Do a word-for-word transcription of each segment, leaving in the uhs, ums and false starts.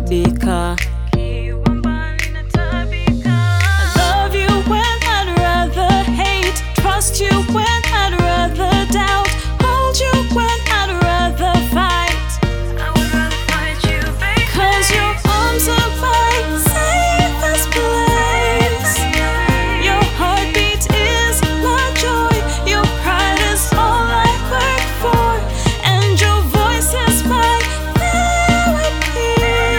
inatabika. I love you when I'd rather hate, trust you when I'd rather doubt, hold you when I'd rather fight. I would rather fight you, baby. Cause your arms are my safest place. Your heartbeat is my joy. Your pride is all I work for. And your voice is my therapy.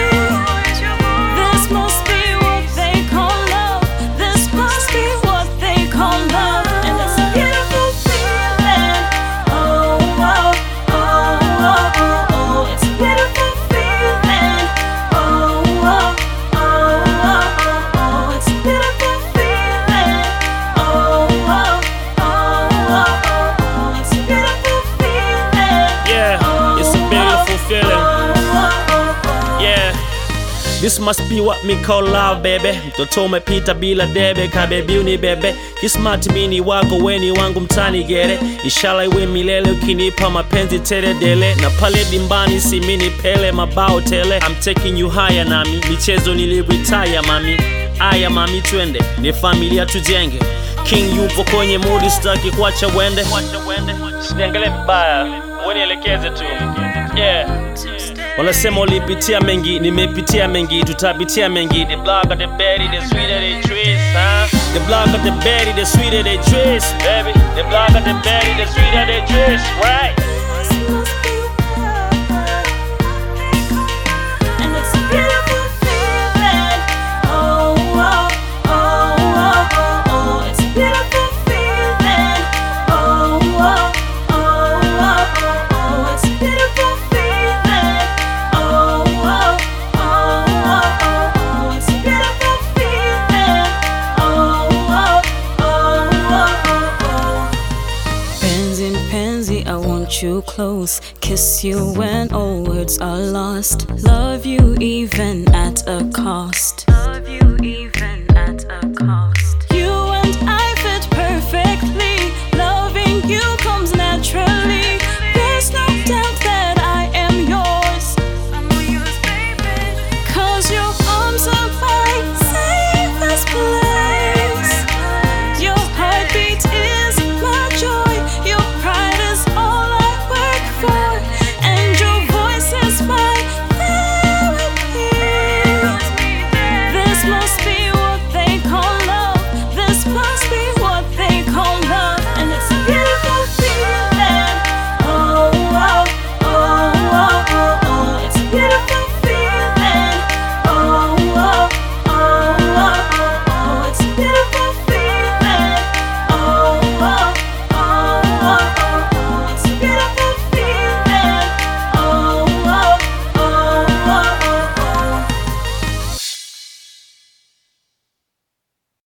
This must be what they call love. This must be what they call love. And it's a beautiful feeling. Oh, oh, oh, oh, oh, oh. It's a beautiful feeling. Oh, oh, oh, oh, oh, oh. It's a beautiful feeling. Oh, oh, oh, oh, oh, oh. It's a beautiful feeling. Yeah, it's a beautiful feeling. Yeah, this must be what me call love, baby. Mtoto umepita bila debe, kabebi unibebe. Kismart mini wako weni wangu mtani gere. Inshallah iwe milele ukinipa mapenzi tere dele. Na pale dimbani si mini pele mabao tele. I'm taking you higher nami, michezo niliretire mami. Aya mami twende, ni familia tujenge. King yupo kwenye moodi, sitaki kuacha wende. Usiniangalie vibaya, unielekeze tu. Yeah. Wanasema ulipitia mengi, nimepitia mengi, tutapitia mengi. The block of the berry, the sweeter the trees, huh? The block of the berry, the sweeter the trees, baby. The block of the berry, the sweeter the trees, right? This must be love. And it's a beautiful feeling. Oh, oh, oh, oh, oh, oh. It's a beautiful feeling. Oh, oh, oh, oh, oh, oh. It's a beautiful feeling. Oh, oh, oh, oh, oh, oh. It's a beautiful feeling. Oh, oh, oh, oh, oh. Penzi mpenzi, I want you close. Kiss you when all words are lost. Love you even